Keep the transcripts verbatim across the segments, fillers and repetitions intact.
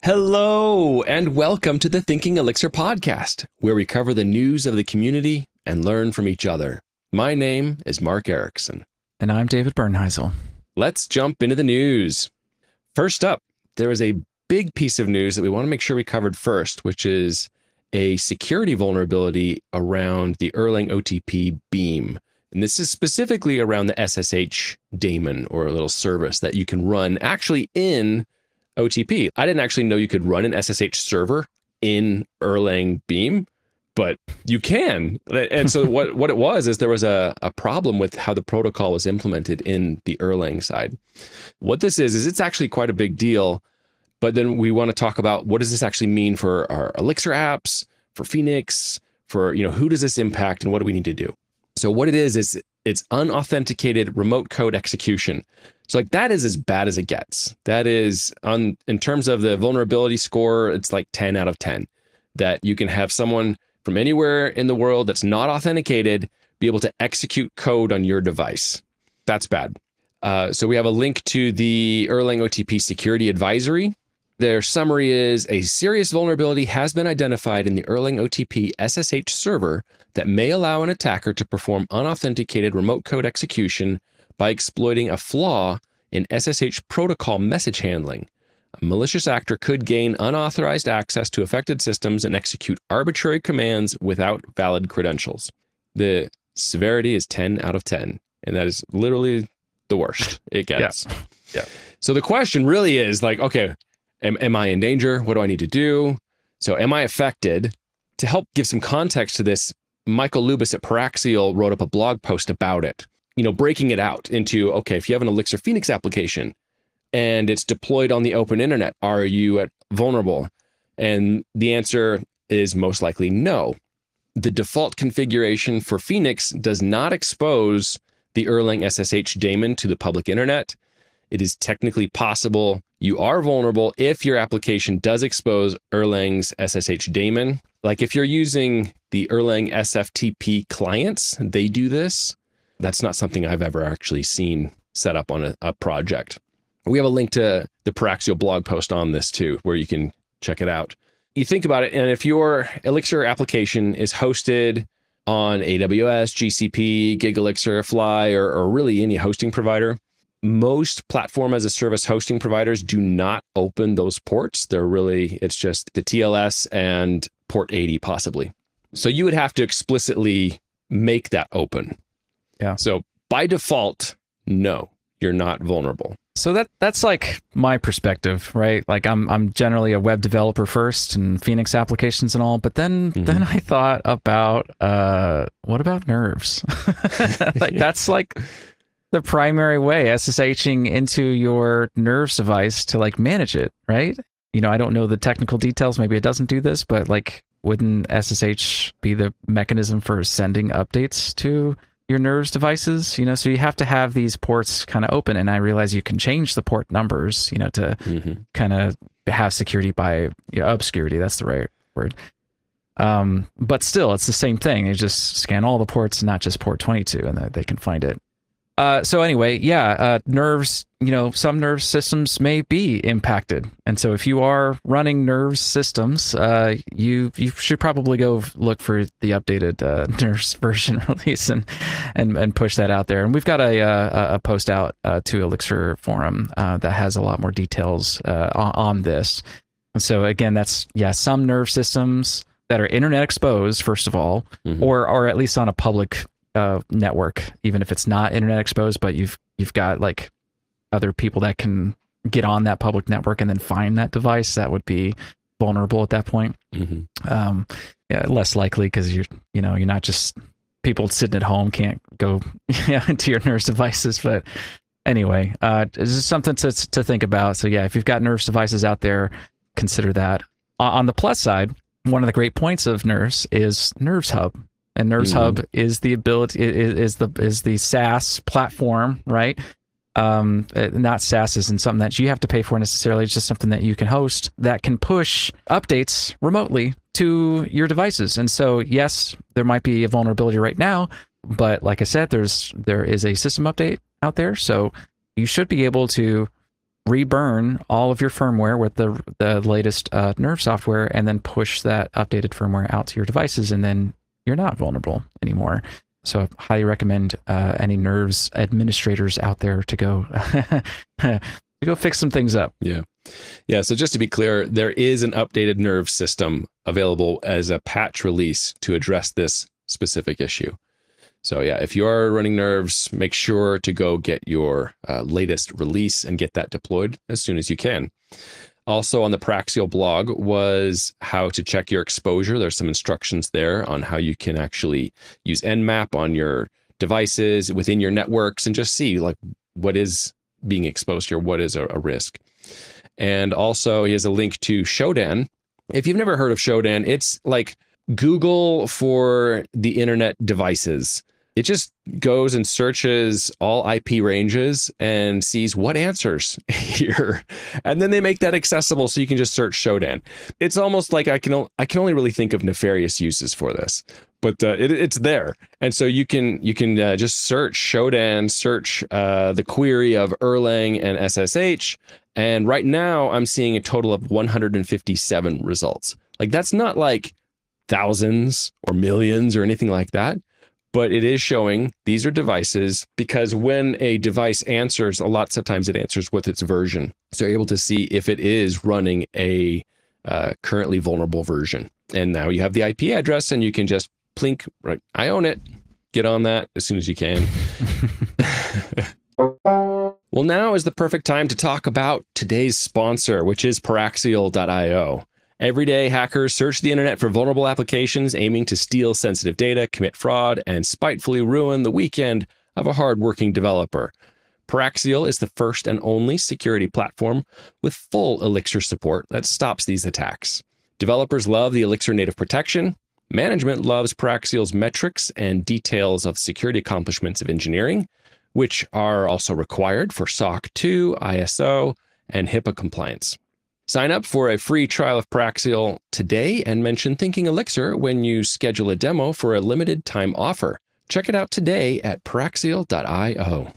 Hello, and welcome to the Thinking Elixir podcast, where we cover the news of the community and learn from each other. My name is Mark Erickson. And I'm David Bernheisel. Let's jump into the news. First up, there is a big piece of news that we want to make sure we covered first, which is a security vulnerability around the Erlang O T P Beam. And this is specifically around the S S H daemon, or a little service that you can run actually in O T P. I didn't actually know you could run an S S H server in Erlang Beam, but you can. And so what, what it was is there was a, a problem with how the protocol was implemented in the Erlang side. What this is, is it's actually quite a big deal, but then we want to talk about what does this actually mean for our Elixir apps, for Phoenix, for, you know, who does this impact and what do we need to do? So what it is, is it's unauthenticated remote code execution. So like that is as bad as it gets. That is on in terms of the vulnerability score, it's like ten out of ten. That you can have someone from anywhere in the world that's not authenticated be able to execute code on your device. That's bad. Uh, so we have a link to the Erlang O T P security advisory. Their summary is a serious vulnerability has been identified in the Erlang O T P S S H server that may allow an attacker to perform unauthenticated remote code execution by exploiting a flaw in S S H protocol message handling. A malicious actor could gain unauthorized access to affected systems and execute arbitrary commands without valid credentials. The severity is ten out of ten, and that is literally the worst it gets. Yeah. yeah. So the question really is like, okay, am, am I in danger? What do I need to do? So am I affected? To help give some context to this, Michael Lubis at Paraxial wrote up a blog post about it. You know, breaking it out into, okay, if you have an Elixir Phoenix application and it's deployed on the open internet, are you at vulnerable? And the answer is most likely no. The default configuration for Phoenix does not expose the Erlang S S H daemon to the public internet. It is technically possible you are vulnerable if your application does expose Erlang's S S H daemon. Like if you're using the Erlang S F T P clients, they do this. That's not something I've ever actually seen set up on a, a project. We have a link to the Paraxial blog post on this too, where you can check it out. You think about it, and if your Elixir application is hosted on A W S, G C P, Gig Elixir, Fly, or, or really any hosting provider, most platform as a service hosting providers do not open those ports. They're really, it's just the T L S and port eighty possibly. So you would have to explicitly make that open. Yeah. So by default, no, you're not vulnerable. So that that's like my perspective, right? Like I'm I'm generally a web developer first and Phoenix applications and all, but then mm-hmm. then I thought about uh what about nerves? Like that's like the primary way SSHing into your nerves device to like manage it, right? You know, I don't know the technical details, maybe it doesn't do this, but like wouldn't S S H be the mechanism for sending updates to your nerves devices? You know, so you have to have these ports kind of open, and I realize you can change the port numbers, you know, to mm-hmm. kind of have security by you know, obscurity. That's the right word. Um, but still, it's the same thing. You just scan all the ports, not just port twenty-two, and they can find it. Uh, so anyway, yeah, uh, nerves, you know, some nerve systems may be impacted. And so if you are running nerves systems, uh, you you should probably go look for the updated uh, nerves version release and, and and push that out there. And we've got a a, a post out uh, to Elixir forum uh, that has a lot more details uh, on, on this. And so again, that's, yeah, some nerve systems that are internet exposed, first of all, mm-hmm. or or at least on a public Uh, network, even if it's not internet exposed, but you've you've got like other people that can get on that public network and then find that device, that would be vulnerable at that point. Mm-hmm. Um, yeah, less likely because you're you know you're not just people sitting at home can't go yeah, into your Nerves devices. But anyway, uh, this is something to to think about. So yeah, if you've got Nerves devices out there, consider that. Uh, on the plus side, one of the great points of Nerves is Nerves Hub. And Nerves mm-hmm. Hub is the ability is, is the is the SaaS platform, right? Um, not SaaS isn't something that you have to pay for necessarily. It's just something that you can host that can push updates remotely to your devices. And so, yes, there might be a vulnerability right now, but like I said, there's there is a system update out there, so you should be able to reburn all of your firmware with the the latest uh, Nerve software, and then push that updated firmware out to your devices, and then you're not vulnerable anymore. So I highly recommend uh, any Nerves administrators out there to go to go fix some things up. Yeah. Yeah. So just to be clear, there is an updated Nerve system available as a patch release to address this specific issue. So yeah, if you are running Nerves, make sure to go get your uh, latest release and get that deployed as soon as you can. Also on the Paraxial blog was how to check your exposure. There's some instructions there on how you can actually use Nmap on your devices within your networks and just see like what is being exposed here, what is a, a risk. And also he has a link to Shodan. If you've never heard of Shodan, it's like Google for the internet devices. It just goes and searches all I P ranges and sees what answers here. And then they make that accessible so you can just search Shodan. It's almost like I can I can only really think of nefarious uses for this, but uh, it, it's there. And so you can you can uh, just search Shodan, search uh, the query of Erlang and S S H. And right now I'm seeing a total of one hundred fifty-seven results. Like that's not like thousands or millions or anything like that. But it is showing these are devices, because when a device answers, a lot of times it answers with its version. So you're able to see if it is running a uh, currently vulnerable version. And now you have the I P address and you can just plink, right? I own it. Get on that as soon as you can. Well, now is the perfect time to talk about today's sponsor, which is Paraxial dot i o. Every day, hackers search the internet for vulnerable applications aiming to steal sensitive data, commit fraud, and spitefully ruin the weekend of a hardworking developer. Paraxial is the first and only security platform with full Elixir support that stops these attacks. Developers love the Elixir native protection. Management loves Paraxial's metrics and details of security accomplishments of engineering, which are also required for S O C two, I S O, and HIPAA compliance. Sign up for a free trial of Paraxial today and mention Thinking Elixir when you schedule a demo for a limited time offer. Check it out today at Paraxial dot i o.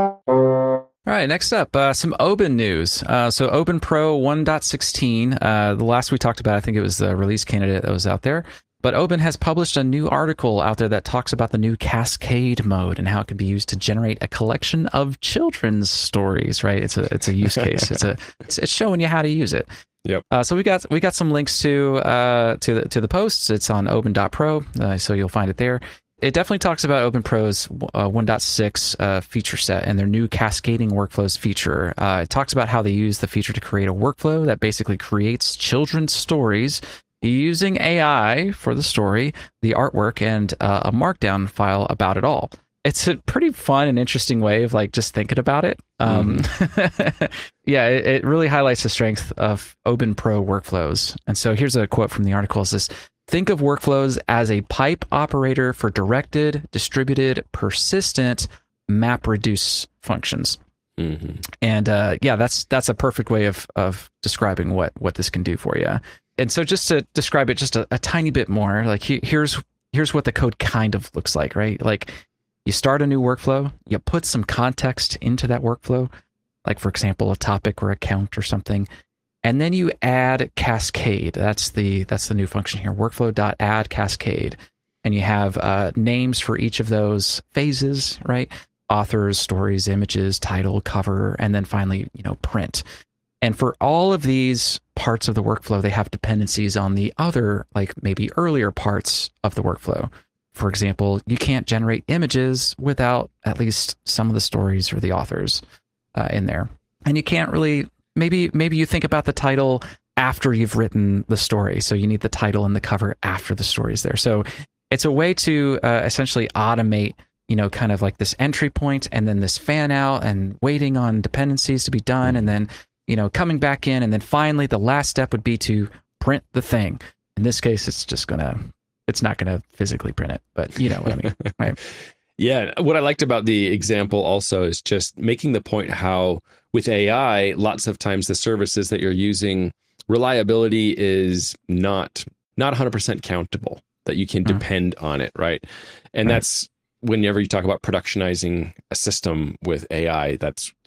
All right, next up, uh, some Oben news. Uh, so Oben Pro one point sixteen, uh, the last we talked about, I think it was the release candidate that was out there. But Oben has published a new article out there that talks about the new Cascade mode and how it can be used to generate a collection of children's stories. Right? It's a it's a use case. It's a it's, it's showing you how to use it. Yep. Uh, so we got we got some links to uh, to the to the posts. It's on oben dot pro, uh, so you'll find it there. It definitely talks about Oben Pro's uh, one point six uh, feature set and their new cascading workflows feature. Uh, it talks about how they use the feature to create a workflow that basically creates children's stories using A I for the story, the artwork, and uh, a markdown file about it all. It's a pretty fun and interesting way of like just thinking about it. Um, mm. yeah, it, it really highlights the strength of Oben Pro workflows. And so here's a quote from the article. It says, think of workflows as a pipe operator for directed, distributed, persistent map reduce functions. Mm-hmm. And uh, yeah, that's that's a perfect way of of describing what what this can do for you. And so just to describe it just a, a tiny bit more, like he, here's here's what the code kind of looks like, right? Like you start a new workflow, you put some context into that workflow, like for example, a topic or a count or something, and then you add cascade. That's the that's the new function here, workflow.add cascade. And you have uh, names for each of those phases, right? Authors, stories, images, title, cover, and then finally, you know, print. And for all of these parts of the workflow, they have dependencies on the other, like maybe earlier parts of the workflow. For example, you can't generate images without at least some of the stories or the authors uh, in there. And you can't really, maybe maybe you think about the title after you've written the story. So you need the title and the cover after the story's there. So it's a way to uh, essentially automate, you know, kind of like this entry point and then this fan out and waiting on dependencies to be done and then, you know, coming back in, and then finally the last step would be to print the thing. In this case, it's just gonna, it's not gonna physically print it, but you know what I mean, right? Yeah, what I liked about the example also is just making the point how with A I, lots of times the services that you're using, reliability is not not one hundred percent countable, that you can mm. depend on it, right? And right. that's whenever you talk about productionizing a system with A I, that's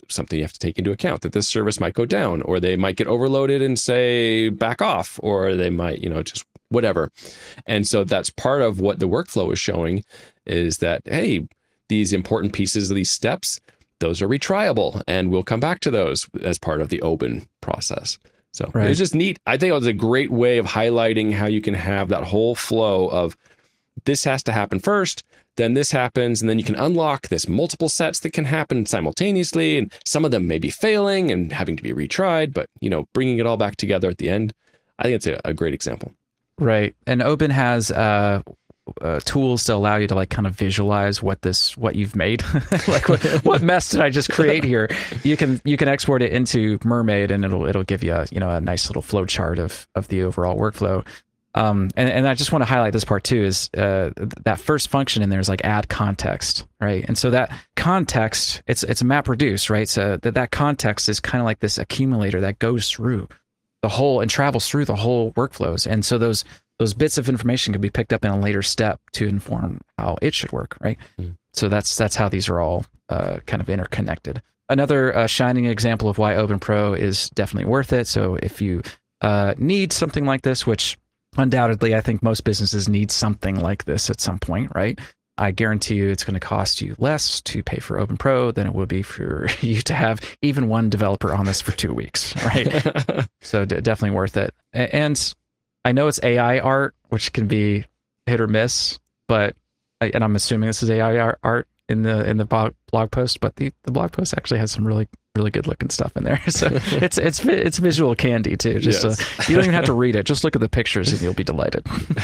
something you have to take into account, that this service might go down, or they might get overloaded and say back off, or they might, you know, just whatever. And so that's part of what the workflow is showing, is that, hey, these important pieces of these steps, those are retriable, and we'll come back to those as part of the open process. So right. It's just neat. I think it was a great way of highlighting how you can have that whole flow of this has to happen first, then this happens, and then you can unlock this multiple sets that can happen simultaneously, and some of them may be failing and having to be retried, but, you know, bringing it all back together at the end, I think it's a, a great example. Right. And Open has uh, uh, tools to allow you to like kind of visualize what this, what you've made. Like what, what mess did I just create here? You can, you can export it into Mermaid, and it'll, it'll give you a, you know, a nice little flow chart of, of the overall workflow. Um, and, and I just want to highlight this part too, is uh, that first function in there is like add context, right? And so that context, it's it's map reduce, right? So that, that context is kind of like this accumulator that goes through the whole and travels through the whole workflows. And so those those bits of information can be picked up in a later step to inform how it should work, right? Mm. So that's that's how these are all uh, kind of interconnected. Another uh, shining example of why OpenPro is definitely worth it. So if you uh, need something like this, which undoubtedly, I think most businesses need something like this at some point, right? I guarantee you it's going to cost you less to pay for OpenPro than it would be for you to have even one developer on this for two weeks, right? So d- definitely worth it. And I know it's A I art, which can be hit or miss, but, and I'm assuming this is A I art in the in the blog post, but the, the blog post actually has some really really good looking stuff in there. So it's it's it's visual candy too. Just yes. uh, you don't even have to read it. Just look at the pictures and you'll be delighted.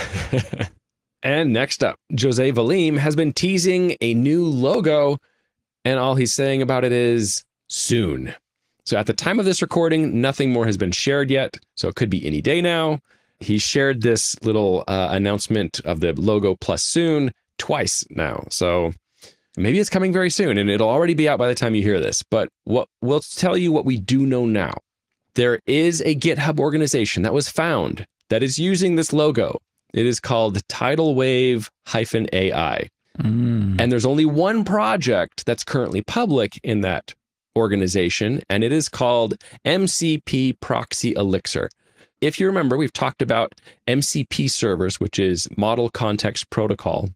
And next up, Jose Valim has been teasing a new logo, and all he's saying about it is soon. So at the time of this recording, nothing more has been shared yet. So it could be any day now. He shared this little uh, announcement of the logo plus soon twice now. So maybe it's coming very soon, and it'll already be out by the time you hear this. But what we'll tell you what we do know now. There is a GitHub organization that was found that is using this logo. It is called Tidal Wave A I. Mm. And there's only one project that's currently public in that organization, and it is called M C P Proxy Elixir. If you remember, we've talked about M C P servers, which is Model Context Protocol,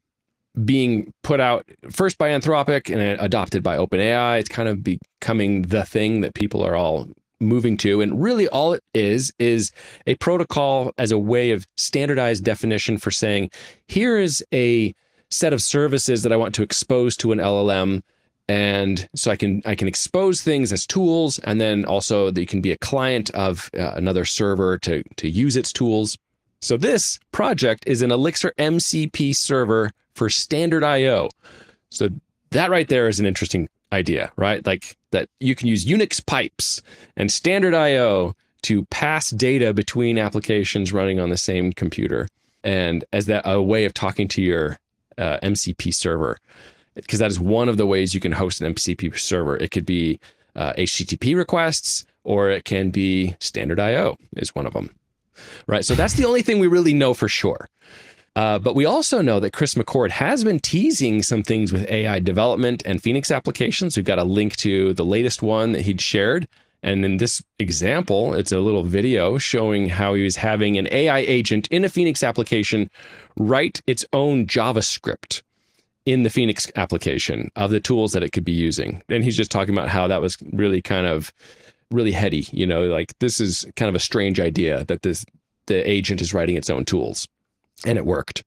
being put out first by Anthropic and adopted by OpenAI. It's kind of becoming the thing that people are all moving to. And really all it is, is a protocol as a way of standardized definition for saying, here is a set of services that I want to expose to an L L M. And so I can I can expose things as tools, and then also they can be a client of uh, another server to, to use its tools. So this project is an Elixir M C P server for standard I O. So that right there is an interesting idea, right? Like that you can use Unix pipes and standard I O to pass data between applications running on the same computer, and as that a way of talking to your uh, M C P server, because that is one of the ways you can host an M C P server. It could be uh, H T T P requests, or it can be standard I O is one of them, right? So that's the only thing we really know for sure. Uh, but we also know that Chris McCord has been teasing some things with A I development and Phoenix applications. We've got a link to the latest one that he'd shared. And in this example, it's a little video showing how he was having an A I agent in a Phoenix application write its own JavaScript in the Phoenix application of the tools that it could be using. And he's just talking about how that was really kind of really heady, you know, like this is kind of a strange idea that this the agent is writing its own tools. And it worked.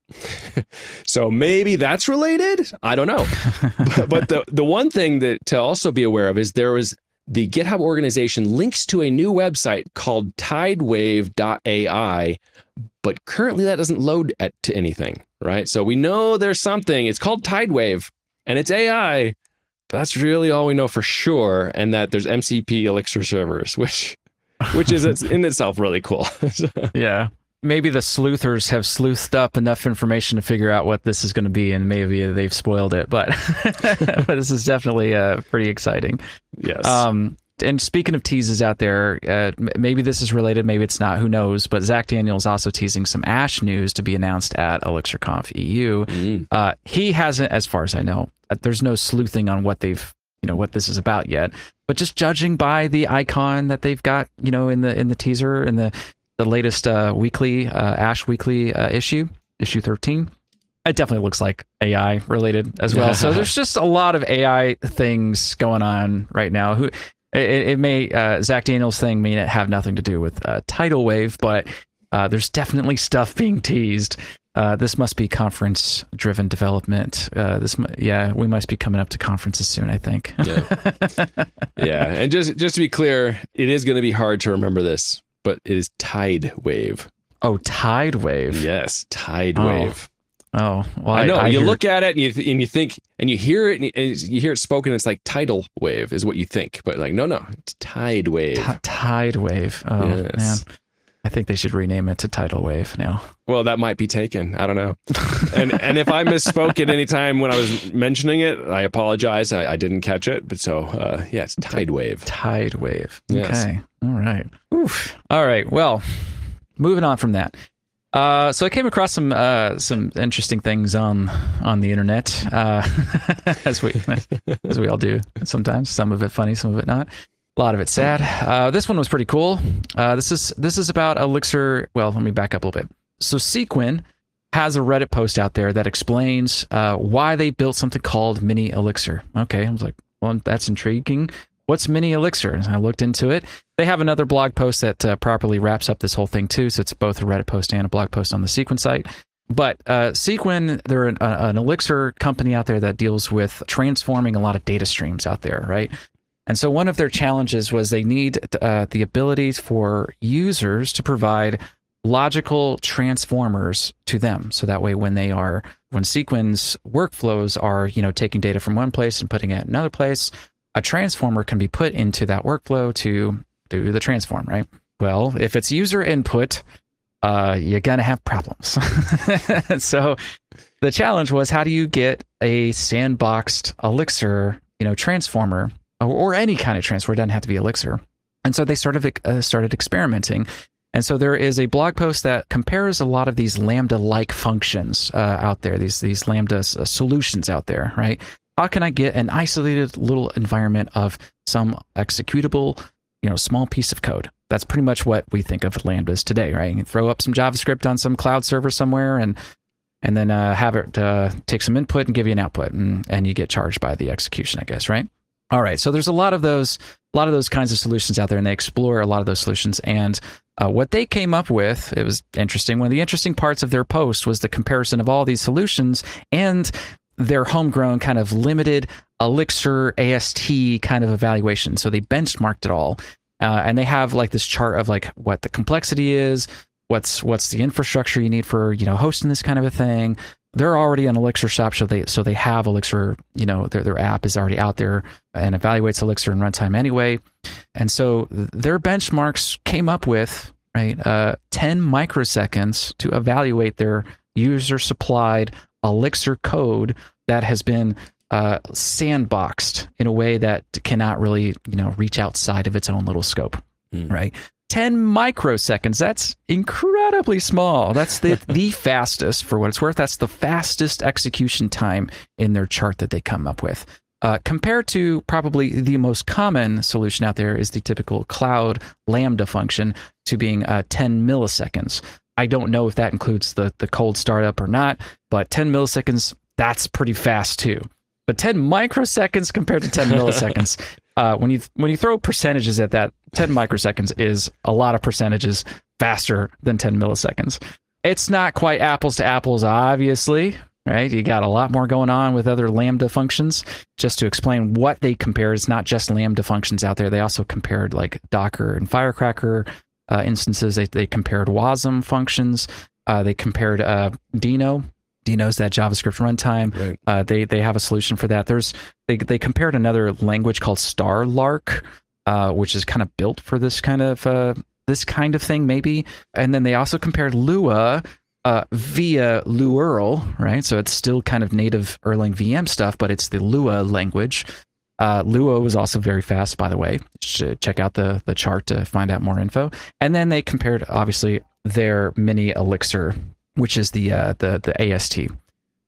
So maybe that's related. I don't know. but, but the, the one thing that to also be aware of is there was the GitHub organization links to a new website called tidewave dot A I, but currently that doesn't load at, to anything, right? So we know there's something. It's called Tidewave, and it's A I. But that's really all we know for sure. And that there's M C P Elixir servers, which, which is in itself really cool. Yeah. Maybe the sleuthers have sleuthed up enough information to figure out what this is going to be, and maybe they've spoiled it. But, but this is definitely uh, pretty exciting. Yes. Um, and speaking of teases out there, uh, maybe this is related, maybe it's not. Who knows? But Zach Daniels also teasing some Ash news to be announced at ElixirConf E U. Mm. Uh, he hasn't, as far as I know. There's no sleuthing on what they've you know, what this is about yet. But just judging by the icon that they've got, you know, in the in the teaser in the the latest uh, weekly uh, Ash Weekly uh, issue, issue thirteen, it definitely looks like A I related as well. So there's just a lot of A I things going on right now. Who it, it may uh, Zach Daniels thing may have nothing to do with uh, tidal wave, but uh, there's definitely stuff being teased. Uh, this must be conference-driven development. Uh, this, yeah, we must be coming up to conferences soon, I think. Yeah, yeah. And just just to be clear, it is going to be hard to remember this, but it is Tide Wave. Oh, Tide Wave. Yes, Tide Oh. Wave. Oh, well, I know. I you hear- look at it and you th- and you think and you hear it and you, and you hear it spoken. It's like tidal wave is what you think, but like no, no, it's Tide Wave. T- Tide Wave. Oh Yes. man, I think they should rename it to Tidal Wave now. Well, that might be taken. I don't know. and and if I misspoke at any time when I was mentioning it, I apologize. I, I didn't catch it. But so uh, yeah, it's Tide Wave. Tide Wave. Yes. Okay. All right. Oof. All right. Well, moving on from that. Uh, so I came across some uh, some interesting things on on the internet, uh, as we as we all do sometimes. Some of it funny, some of it not. A lot of it sad. Uh, this one was pretty cool. Uh, this is this is about Elixir. Well, let me back up a little bit. So Sequin has a Reddit post out there that explains uh, why they built something called Mini Elixir. Okay, I was like, well, that's intriguing. What's Mini Elixir? And I looked into it. They have another blog post that uh, properly wraps up this whole thing too. So it's both a Reddit post and a blog post on the Sequin site. But uh, Sequin, they're an, uh, an Elixir company out there that deals with transforming a lot of data streams out there, right? And so one of their challenges was they need uh, the ability for users to provide logical transformers to them. So that way, when they are, when Sequin's workflows are, you know, taking data from one place and putting it in another place, a transformer can be put into that workflow to do the transform, right? Well, if it's user input, uh, you're going to have problems. So the challenge was, how do you get a sandboxed Elixir, you know, transformer, or, or any kind of transformer? It doesn't have to be Elixir. And so they sort of uh, started experimenting. And so there is a blog post that compares a lot of these Lambda-like functions uh, out there, these these Lambda uh, solutions out there, right? How can I get an isolated little environment of some executable, you know, small piece of code? That's pretty much what we think of Lambdas today, right? You throw up some JavaScript on some cloud server somewhere, and and then uh, have it uh, take some input and give you an output, and and you get charged by the execution, I guess, right? All right. So there's a lot of those, a lot of those kinds of solutions out there, and they explore a lot of those solutions. And uh, what they came up with, it was interesting. One of the interesting parts of their post was the comparison of all these solutions and their homegrown kind of limited Elixir A S T kind of evaluation. So they benchmarked it all, uh, and they have like this chart of like what the complexity is, what's what's the infrastructure you need for, you know, hosting this kind of a thing. They're already an Elixir shop, so they so they have Elixir. You know, their their app is already out there and evaluates Elixir in runtime anyway. And so their benchmarks came up with right uh, ten microseconds to evaluate their user supplied Elixir code that has been uh, sandboxed in a way that cannot really, you know, reach outside of its own little scope, mm. right? ten microseconds. That's incredibly small. That's the, the fastest, for what it's worth. That's the fastest execution time in their chart that they come up with. Uh, compared to probably the most common solution out there is the typical cloud Lambda function to being uh, ten milliseconds. I don't know if that includes the, the cold startup or not, but ten milliseconds, that's pretty fast too. But ten microseconds compared to ten milliseconds, uh, when you when you throw percentages at that, ten microseconds is a lot of percentages faster than ten milliseconds. It's not quite apples to apples, obviously, right? You got a lot more going on with other Lambda functions. Just to explain what they compare, it's not just Lambda functions out there. They also compared like Docker and Firecracker uh, instances. They, they compared WASM functions. Uh, they compared uh, Dino. Dino's that JavaScript runtime. Right. Uh, they they have a solution for that. There's they they compared another language called Starlark, uh, which is kind of built for this kind of uh, this kind of thing, maybe. And then they also compared Lua uh, via Luerl, right? So it's still kind of native Erlang V M stuff, but it's the Lua language. Uh, Lua was also very fast, by the way. Check out the the chart to find out more info. And then they compared, obviously, their mini Elixir, which is the uh, the the A S T.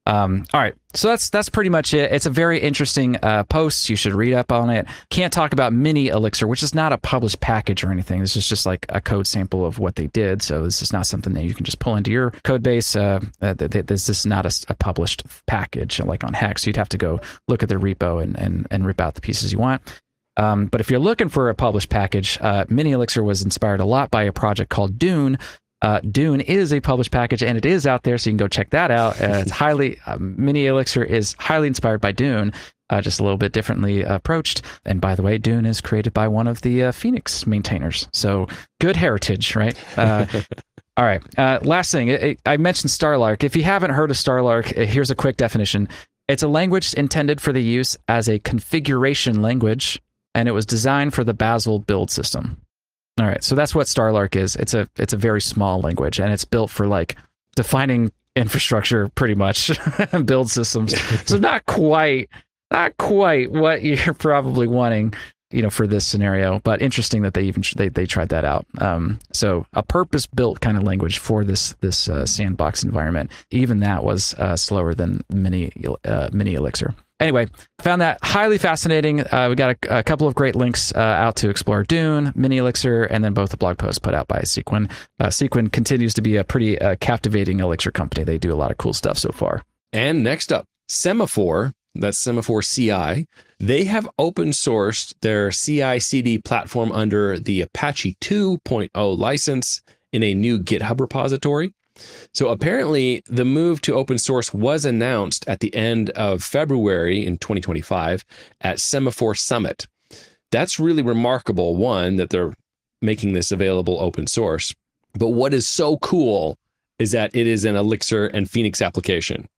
Um, all right, so that's that's pretty much it. It's a very interesting uh, post. You should read up on it. Can't talk about Mini Elixir, which is not a published package or anything. This is just like a code sample of what they did. So this is not something that you can just pull into your code base. Uh, uh, this is not a, a published package like on Hex. You'd have to go look at the repo and and, and rip out the pieces you want. Um, but if you're looking for a published package, uh, Mini Elixir was inspired a lot by a project called Dune. Uh, Dune is a published package, and it is out there, so you can go check that out. Uh, it's highly um, Mini Elixir is highly inspired by Dune, uh, just a little bit differently approached. And by the way, Dune is created by one of the uh, Phoenix maintainers, so good heritage, right? Uh, all right. Uh, last thing, it, it, I mentioned Starlark. If you haven't heard of Starlark, here's a quick definition. It's a language intended for the use as a configuration language, and it was designed for the Bazel build system. All right, so that's what Starlark is. It's a it's a very small language, and it's built for like defining infrastructure, pretty much, build systems. So not quite, not quite what you're probably wanting, you know, for this scenario. But interesting that they even they they tried that out. Um, so a purpose-built kind of language for this this uh, sandbox environment. Even that was uh, slower than Mini uh, Mini Elixir. Anyway, found that highly fascinating. Uh, we got a, a couple of great links uh, out to explore Dune, Mini Elixir, and then both the blog posts put out by Sequin. Uh, Sequin continues to be a pretty uh, captivating Elixir company. They do a lot of cool stuff so far. And next up, Semaphore, that's Semaphore C I. They have open sourced their C I C D platform under the Apache two point oh license in a new GitHub repository. So apparently the move to open source was announced at the end of February in twenty twenty-five at Semaphore Summit. That's really remarkable, one, that they're making this available open source. But what is so cool is that it is an Elixir and Phoenix application.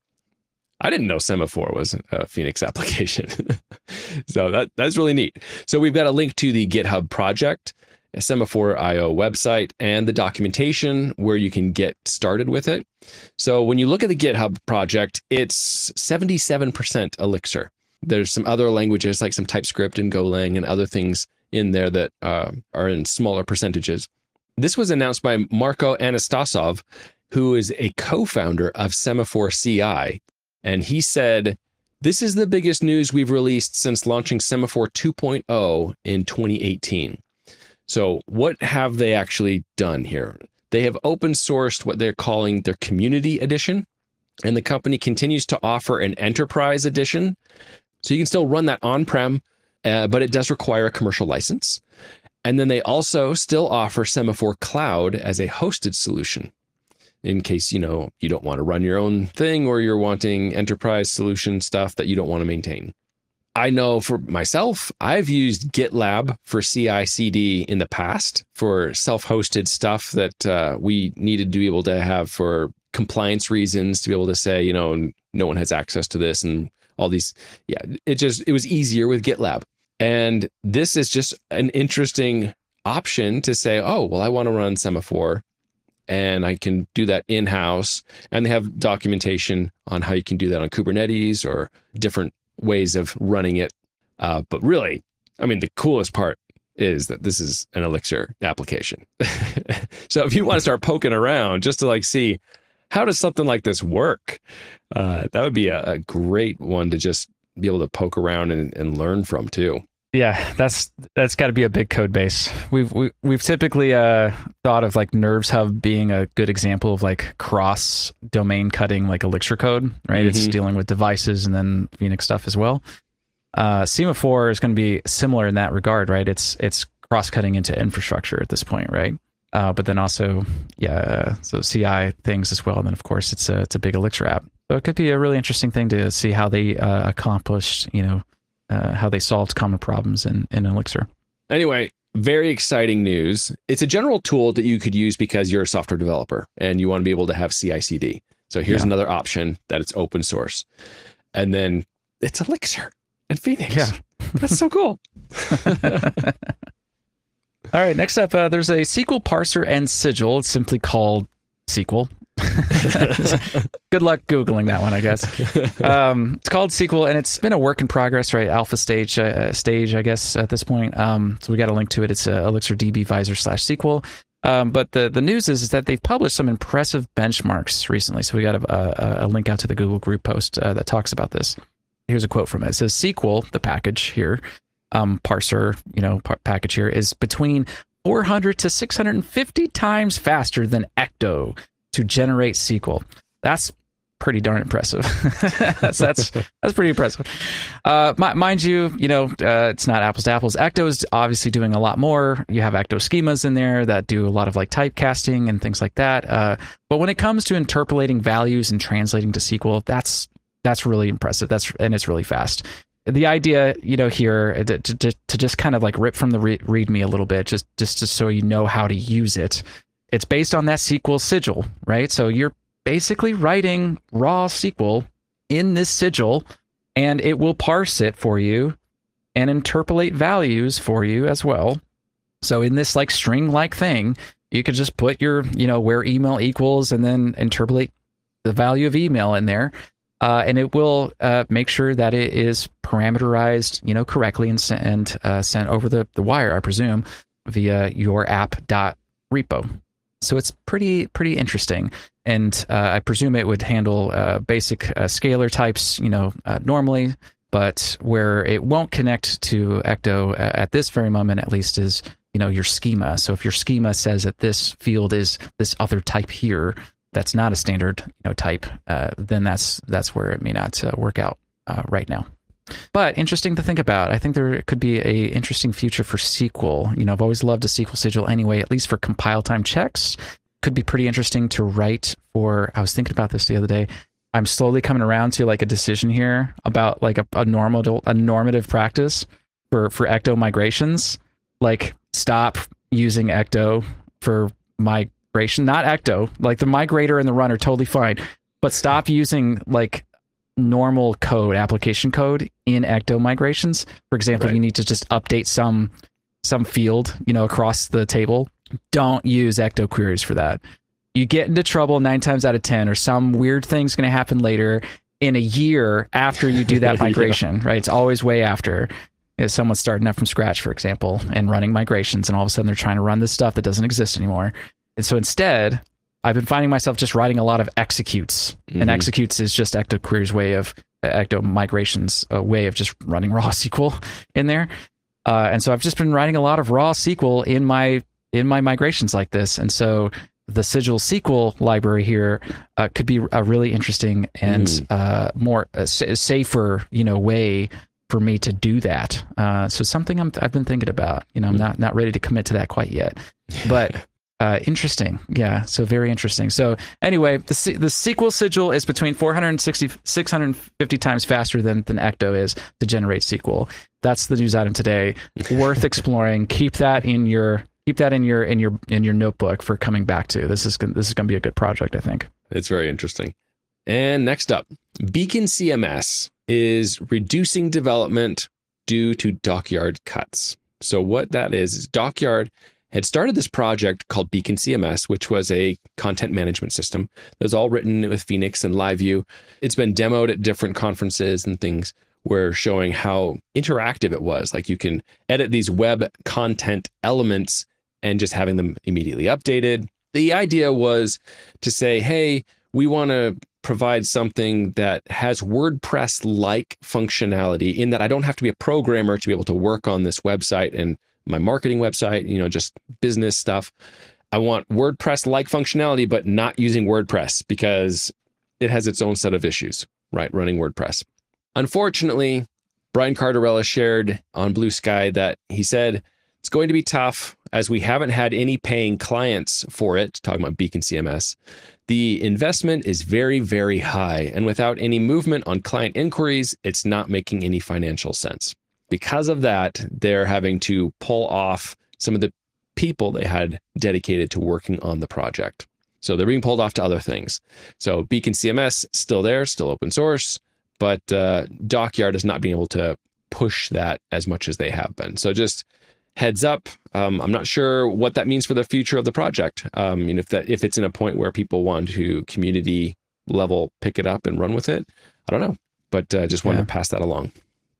I didn't know Semaphore was a Phoenix application. So that, that's really neat. So we've got a link to the GitHub project, a Semaphore dot i o website, and the documentation where you can get started with it. So when you look at the GitHub project, it's seventy-seven percent Elixir. There's some other languages like some TypeScript and Golang and other things in there that uh, are in smaller percentages. This was announced by Marko Anastasov, who is a co-founder of Semaphore C I. And he said, "This is the biggest news we've released since launching Semaphore two point oh in twenty eighteen. So what have they actually done here? They have open sourced what they're calling their community edition, and the company continues to offer an enterprise edition. So you can still run that on-prem, uh, but it does require a commercial license. And then they also still offer Semaphore Cloud as a hosted solution in case, you know, you don't want to run your own thing or you're wanting enterprise solution stuff that you don't want to maintain. I know for myself, I've used GitLab for C I C D in the past for self-hosted stuff that uh, we needed to be able to have for compliance reasons, to be able to say, you know, no one has access to this and all these. Yeah, it just, it was easier with GitLab. And this is just an interesting option to say, oh, well, I want to run Semaphore and I can do that in-house. And they have documentation on how you can do that on Kubernetes or different ways of running it. Uh, but really, I mean, the coolest part is that this is an Elixir application. So if you want to start poking around just to like see how does something like this work, uh, that would be a, a great one to just be able to poke around and, and learn from too. Yeah, that's that's got to be a big code base. We've we, we've typically uh, thought of like Nerves Hub being a good example of like cross domain cutting like Elixir code, right? Mm-hmm. It's dealing with devices and then Phoenix stuff as well. Uh, Semaphore is going to be similar in that regard, right? It's it's cross cutting into infrastructure at this point, right? Uh, but then also, yeah, so C I things as well. And then of course it's a it's a big Elixir app, so it could be a really interesting thing to see how they uh, accomplished, you know. Uh, how they solved common problems in, in Elixir. Anyway, very exciting news. It's a general tool that you could use because you're a software developer and you want to be able to have C I C D. So here's yeah. another option that it's open source. And then it's Elixir and Phoenix. Yeah. That's so cool. All right, next up, uh, there's a S Q L parser and sigil. It's simply called S Q L. Good luck Googling that one, I guess. Um, it's called S Q L, and it's been a work in progress, right? Alpha stage, uh, stage, I guess, at this point. Um, so we got a link to it. It's uh, Elixir D B Visor slash S Q L. Um, but the, the news is, is that they've published some impressive benchmarks recently. So we got a, a, a link out to the Google group post uh, that talks about this. Here's a quote from it. It says, S Q L, the package here, um, parser, you know, par- package here, is between four hundred to six hundred fifty times faster than Ecto to generate S Q L. That's pretty darn impressive. that's that's that's pretty impressive. Uh, mind you, you know, uh, it's not apples to apples. Ecto is obviously doing a lot more. You have Ecto schemas in there that do a lot of like typecasting and things like that. Uh, but when it comes to interpolating values and translating to S Q L, that's that's really impressive. That's and it's really fast. The idea, you know, here to, to, to just kind of like rip from the re- README a little bit, just just just so you know how to use it. It's based on that S Q L sigil, right? So you're basically writing raw S Q L in this sigil, and it will parse it for you and interpolate values for you as well. So in this like string-like thing, you could just put your, you know, where email equals and then interpolate the value of email in there. Uh, and it will uh, make sure that it is parameterized, you know, correctly and sent, and, uh, sent over the, the wire, I presume, via your app.repo. So it's pretty pretty interesting, and uh, I presume it would handle uh, basic uh, scalar types, you know, uh, normally. But where it won't connect to Ecto at this very moment, at least, is you know your schema. So if your schema says that this field is this other type here, that's not a standard you know type, uh, then that's that's where it may not uh, work out uh, right now. But interesting to think about. I think there could be a interesting future for S Q L. You know, I've always loved a S Q L sigil anyway, at least for compile time checks. Could be pretty interesting to write for, I was thinking about this the other day. I'm slowly coming around to like a decision here about like a, a normal, a normative practice for, for Ecto migrations. Like stop using Ecto for migration, not Ecto, like the migrator and the run are totally fine, but stop using like normal code, application code in Ecto migrations. For example, right. You need to just update some some field, you know, across the table. Don't use Ecto queries for that. You get into trouble nine times out of ten, or some weird thing's going to happen later in a year after you do that migration, yeah. Right? It's always way after. If someone's starting up from scratch, for example, and running migrations, and all of a sudden they're trying to run this stuff that doesn't exist anymore. And so instead, I've been finding myself just writing a lot of executes, mm-hmm. and executes is just Ecto queries way of uh, Ecto migrations a way of just running raw S Q L in there. Uh, and so I've just been writing a lot of raw S Q L in my in my migrations like this. And so the Sigil S Q L library here uh, could be a really interesting and mm. uh, more uh, safer, you know, way for me to do that. Uh, so something I'm, I've been thinking about. You know, I'm not not ready to commit to that quite yet, but. Uh, interesting. Yeah. So very interesting. So anyway, the the S Q L sigil is between four hundred sixty, six hundred fifty times faster than, than Ecto is to generate S Q L. That's the news item today. Worth exploring. Keep that in your keep that in your in your in your notebook for coming back to. This is this is going to be a good project, I think. It's very interesting. And next up, Beacon C M S is reducing development due to Dockyard cuts. So what that is is Dockyard had started this project called Beacon C M S, which was a content management system that was all written with Phoenix and LiveView. It's been demoed at different conferences and things where showing how interactive it was. Like you can edit these web content elements and just having them immediately updated. The idea was to say, hey, we want to provide something that has WordPress-like functionality in that I don't have to be a programmer to be able to work on this website and my marketing website, you know, just business stuff. I want WordPress-like functionality, but not using WordPress because it has its own set of issues, right? Running WordPress. Unfortunately, Brian Cardarella shared on Blue Sky that he said it's going to be tough as we haven't had any paying clients for it, talking about Beacon C M S. The investment is very, very high. And without any movement on client inquiries, it's not making any financial sense. Because of that, they're having to pull off some of the people they had dedicated to working on the project. So they're being pulled off to other things. So Beacon C M S still there, still open source, but uh, Dockyard is not being able to push that as much as they have been. So just heads up. Um, I'm not sure what that means for the future of the project. Um, and if that if it's in a point where people want to community level pick it up and run with it, I don't know. But uh, just wanted yeah. to pass that along.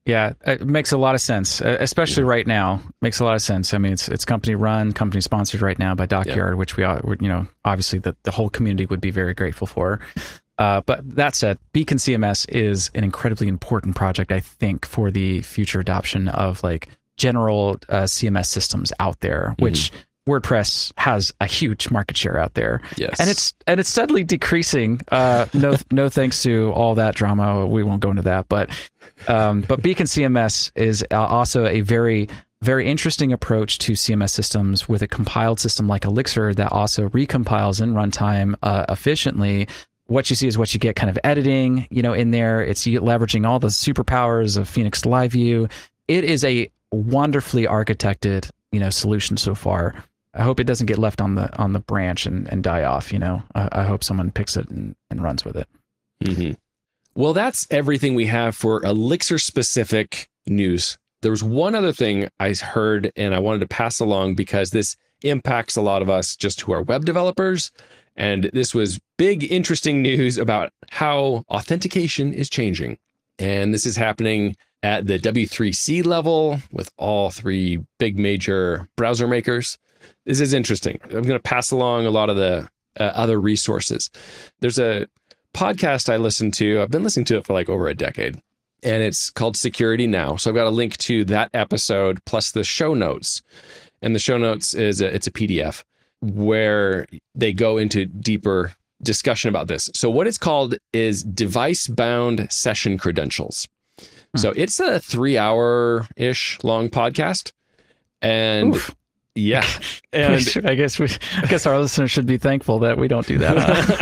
Yeah, it makes a lot of sense, especially right now. Makes a lot of sense. I mean, it's it's company run, company sponsored right now by Dockyard, yeah. which we are, you know, obviously the, the whole community would be very grateful for. Uh, but that said, Beacon C M S is an incredibly important project, I think, for the future adoption of like general uh, C M S systems out there, mm-hmm. which WordPress has a huge market share out there. Yes. And it's and it's steadily decreasing. Uh, no no thanks to all that drama. We won't go into that, but um, but Beacon C M S is also a very very interesting approach to C M S systems with a compiled system like Elixir that also recompiles in runtime uh, efficiently. What you see is what you get, kind of editing, you know, in there. It's leveraging all the superpowers of Phoenix Live View. It is a wonderfully architected, you know, solution so far. I hope it doesn't get left on the on the branch and, and die off. You know, I, I hope someone picks it and, and runs with it. Mm-hmm. Well, that's everything we have for Elixir specific news. There was one other thing I heard and I wanted to pass along because this impacts a lot of us just who are web developers. And this was big, interesting news about how authentication is changing. And this is happening at the W three C level with all three big major browser makers. This is interesting. I'm going to pass along a lot of the uh, other resources. There's a podcast I listen to. I've been listening to it for like over a decade, and it's called Security Now. So I've got a link to that episode plus the show notes. And the show notes is a, it's a P D F where they go into deeper discussion about this. So what it's called is device-bound session credentials. Hmm. So it's a three-hour-ish long podcast, and Oof. yeah, and I guess we, I guess our listeners should be thankful that we don't do that.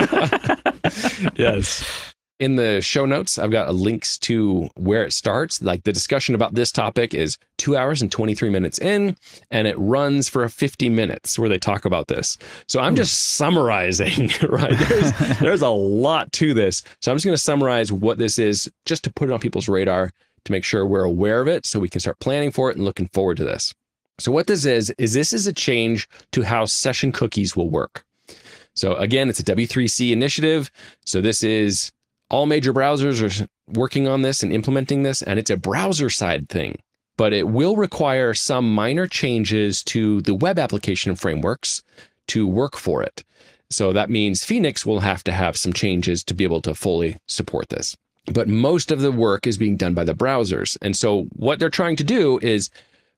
Huh? Yes. In the show notes, I've got links to where it starts. Like the discussion about this topic is two hours and twenty-three minutes in, and it runs for fifty minutes where they talk about this. So I'm just summarizing, right? There's, there's a lot to this. So I'm just going to summarize what this is just to put it on people's radar to make sure we're aware of it so we can start planning for it and looking forward to this. So what this is, is this is a change to how session cookies will work. So again, it's a W three C initiative. So this is all major browsers are working on this and implementing this, and it's a browser side thing, but it will require some minor changes to the web application frameworks to work for it. So that means Phoenix will have to have some changes to be able to fully support this. But most of the work is being done by the browsers. And so what they're trying to do is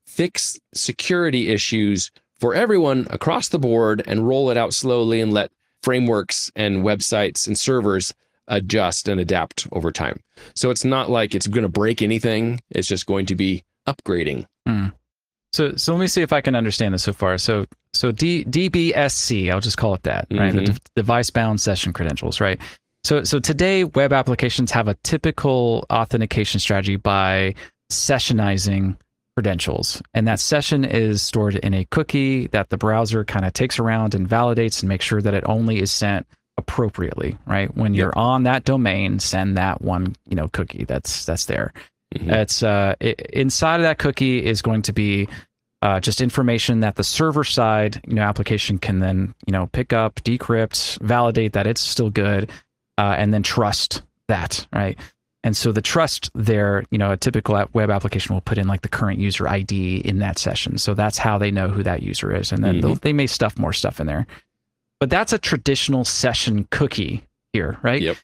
fix security issues for everyone across the board and roll it out slowly and let frameworks and websites and servers adjust and adapt over time. So it's not like it's going to break anything. It's just going to be upgrading. Mm. So so let me see if I can understand this so far. So so D, DBSC, I'll just call it that, right? Mm-hmm. The de- device-bound session credentials, right? So so today, web applications have a typical authentication strategy by sessionizing credentials. And that session is stored in a cookie that the browser kind of takes around and validates and makes sure that it only is sent appropriately, right? When yep. you're on that domain, send that one, you know, cookie that's that's there. Mm-hmm. It's uh, it, inside of that cookie is going to be uh, just information that the server side, you know, application can then, you know, pick up, decrypt, validate that it's still good, uh, and then trust that, right? And so the trust there, you know, a typical web application will put in like the current user I D in that session. So that's how they know who that user is, and then mm-hmm. they may stuff more stuff in there. But that's a traditional session cookie here, right? Yep.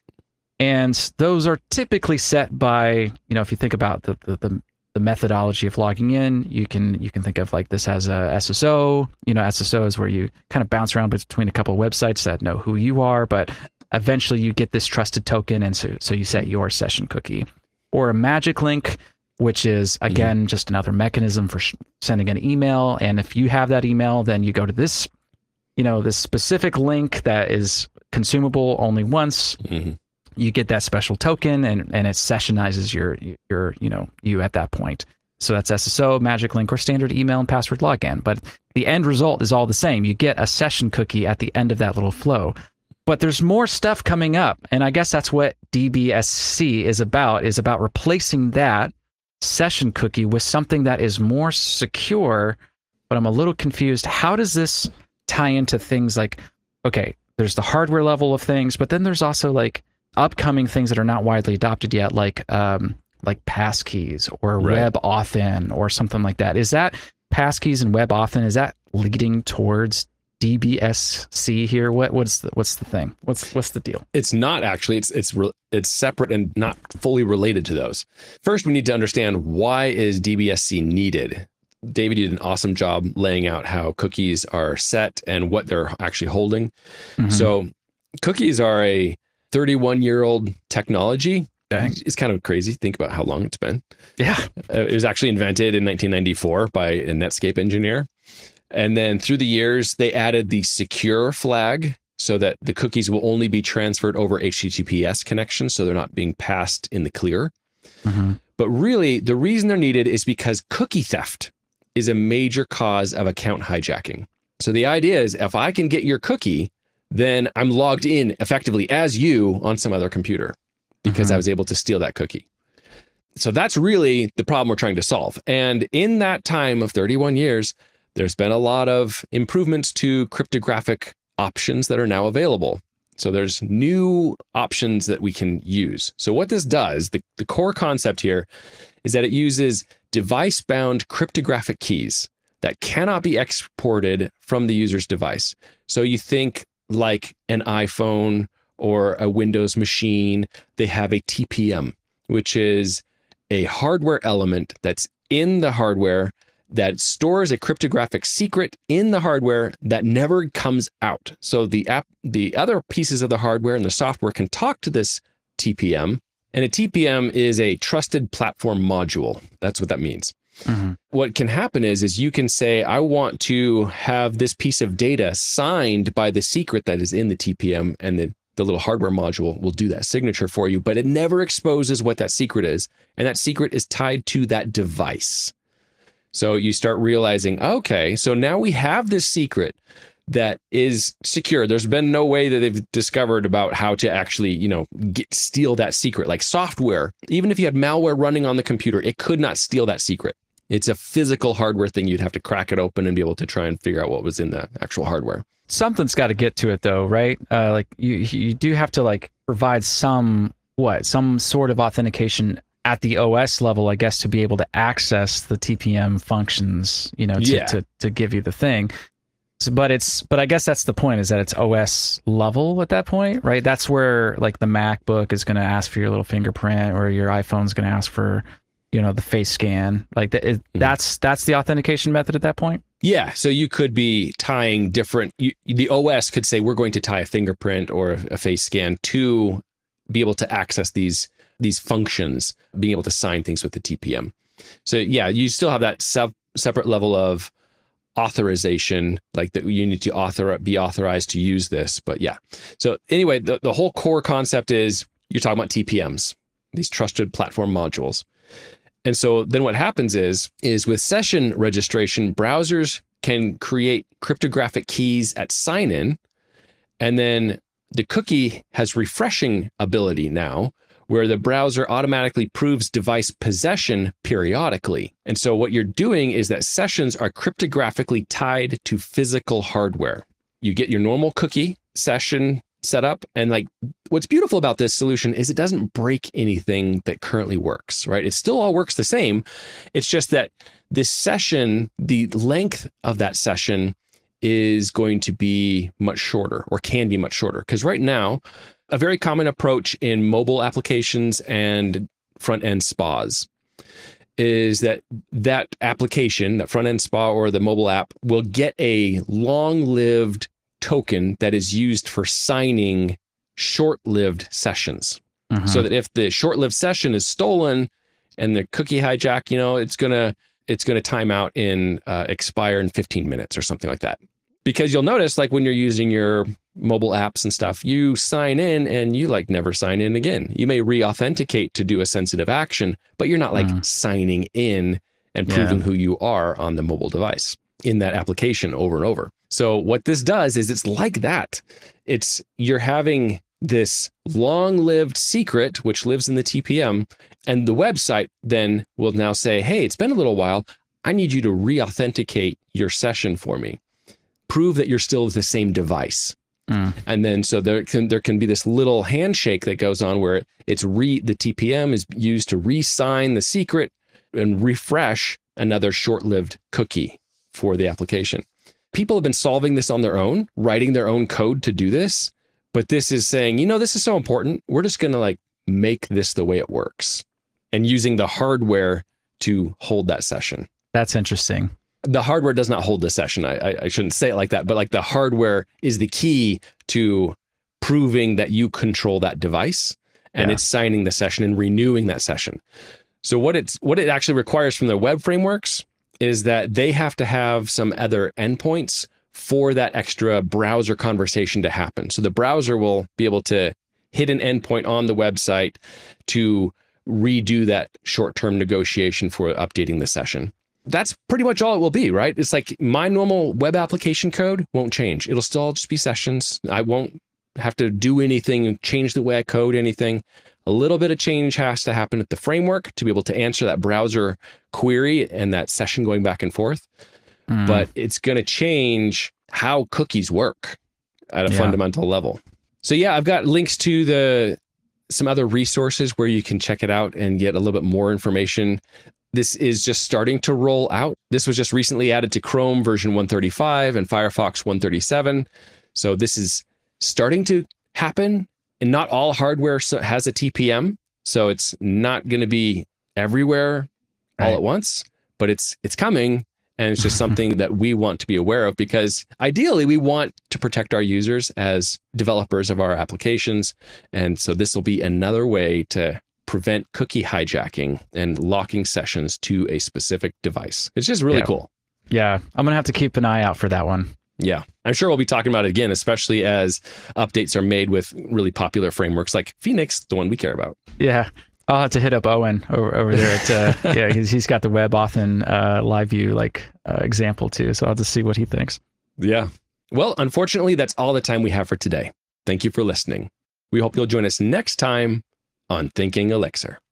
And those are typically set by, you know, if you think about the the, the, the methodology of logging in, you can you can think of like this as a S S O. You know, S S O is where you kind of bounce around between a couple of websites that know who you are, but eventually you get this trusted token, and so so you set your session cookie. Or a magic link, which is again mm-hmm. just another mechanism for sh- sending an email. And if you have that email, then you go to this, you know, this specific link that is consumable only once. Mm-hmm. You get that special token, and and it sessionizes your your you know you at that point. So that's S S O, magic link, or standard email and password login. But the end result is all the same. You get a session cookie at the end of that little flow. But there's more stuff coming up, and I guess that's what D B S C is about. Is about replacing that session cookie with something that is more secure. But I'm a little confused. How does this tie into things like, okay, there's the hardware level of things, but then there's also like upcoming things that are not widely adopted yet, like um, like passkeys or Right. WebAuthn or something like that. Is that passkeys and WebAuthn, is that leading towards D B S C here? What what's the, what's the thing? What's what's the deal? It's not actually. It's it's re- it's separate and not fully related to those. First, we need to understand, why is D B S C needed? David did an awesome job laying out how cookies are set and what they're actually holding. Mhm. So cookies are a thirty-one year old technology. Dang. It's kind of crazy. Think about how long it's been. Yeah. Uh, it was actually invented in nineteen ninety-four by a Netscape engineer. And then through the years, they added the secure flag so that the cookies will only be transferred over H T T P S connections, so they're not being passed in the clear. Mhm. But really, the reason they're needed is because cookie theft is a major cause of account hijacking. So the idea is, if I can get your cookie, then I'm logged in effectively as you on some other computer because Mhm. I was able to steal that cookie. So that's really the problem we're trying to solve. And in that time of thirty-one years, there's been a lot of improvements to cryptographic options that are now available. So there's new options that we can use. So what this does, the, the core concept here, is that it uses device-bound cryptographic keys that cannot be exported from the user's device. So you think like an iPhone or a Windows machine, they have a T P M, which is a hardware element that's in the hardware that stores a cryptographic secret in the hardware that never comes out. So the app, the other pieces of the hardware and the software can talk to this T P M. And a T P M is a trusted platform module. That's what that means. Mhm. What can happen is, is you can say, I want to have this piece of data signed by the secret that is in the T P M, and the, the little hardware module will do that signature for you, but it never exposes what that secret is. And that secret is tied to that device. So you start realizing, okay, so now we have this secret that is secure. There's been no way that they've discovered about how to actually, you know, get, steal that secret. Like software, even if you had malware running on the computer, it could not steal that secret. It's a physical hardware thing. You'd have to crack it open and be able to try and figure out what was in the actual hardware. Something's got to get to it though, right? Uh, like you you do have to like provide some what some sort of authentication at the O S level, I guess, to be able to access the T P M functions, you know, to Yeah. to, to give you the thing. So, but it's but I guess that's the point, is that it's O S level at that point, right? That's where like the MacBook is going to ask for your little fingerprint, or your iPhone's going to ask for, you know, the face scan. Like that, it, Mhm. that's that's the authentication method at that point. Yeah, so you could be tying different, you, the O S could say, we're going to tie a fingerprint or a, a face scan to be able to access these these functions, being able to sign things with the T P M. So yeah, you still have that sub, separate level of authorization, like that you need to author be authorized to use this. But yeah, so anyway, the, the whole core concept is you're talking about T P Ms, these trusted platform modules. And so then what happens is, is with session registration, browsers can create cryptographic keys at sign-in, and then the cookie has refreshing ability now, where the browser automatically proves device possession periodically. And so what you're doing is that sessions are cryptographically tied to physical hardware. You get your normal cookie session set up, and like what's beautiful about this solution is it doesn't break anything that currently works, right? It still all works the same. It's just that this session, the length of that session is going to be much shorter, or can be much shorter. Because right now, a very common approach in mobile applications and front-end spas is that that application, that front-end spa or the mobile app, will get a long-lived token that is used for signing short-lived sessions. Mhm. So that if the short-lived session is stolen and the cookie hijack, you know, it's gonna it's gonna time out in uh, expire in fifteen minutes or something like that. Because you'll notice, like when you're using your mobile apps and stuff, you sign in and you like never sign in again. You may re-authenticate to do a sensitive action, but you're not like Mhm. signing in and Yeah. proving who you are on the mobile device in that application over and over. So what this does is it's like that. It's you're having this long-lived secret, which lives in the T P M, and the website then will now say, hey, it's been a little while. I need you to re-authenticate your session for me. Prove that you're still the same device. Mm. And then so there can there can be this little handshake that goes on where it's re the T P M is used to re-sign the secret and refresh another short-lived cookie for the application. People have been solving this on their own, writing their own code to do this, but this is saying, you know, this is so important. We're just going to like make this the way it works and using the hardware to hold that session. That's interesting. The hardware does not hold the session. I, I, I shouldn't say it like that, but like the hardware is the key to proving that you control that device, and Yeah. it's signing the session and renewing that session. So what it's what it actually requires from the web frameworks is that they have to have some other endpoints for that extra browser conversation to happen. So the browser will be able to hit an endpoint on the website to redo that short-term negotiation for updating the session. That's pretty much all it will be, right? It's like my normal web application code won't change. It'll still just be sessions. I won't have to do anything, change the way I code anything. A little bit of change has to happen at the framework to be able to answer that browser query and that session going back and forth. Mm. But it's going to change how cookies work at a Yeah. fundamental level. So yeah, I've got links to the some other resources where you can check it out and get a little bit more information. This is just starting to roll out. This was just recently added to Chrome version one thirty-five and Firefox one thirty-seven. So this is starting to happen, and not all hardware has a T P M. So it's not going to be everywhere all Right. at once, but it's it's coming. And it's just something that we want to be aware of, because ideally we want to protect our users as developers of our applications. And so this will be another way to prevent cookie hijacking and locking sessions to a specific device. It's just really Yeah. cool. Yeah, I'm gonna have to keep an eye out for that one. Yeah, I'm sure we'll be talking about it again, especially as updates are made with really popular frameworks like Phoenix, the one we care about. Yeah, I'll have to hit up Owen over, over there at uh, yeah, he's, he's got the WebAuthn uh, live view like uh, example too, so I'll have to see what he thinks. Yeah. Well, unfortunately, that's all the time we have for today. Thank you for listening. We hope you'll join us next time on Thinking Elixir.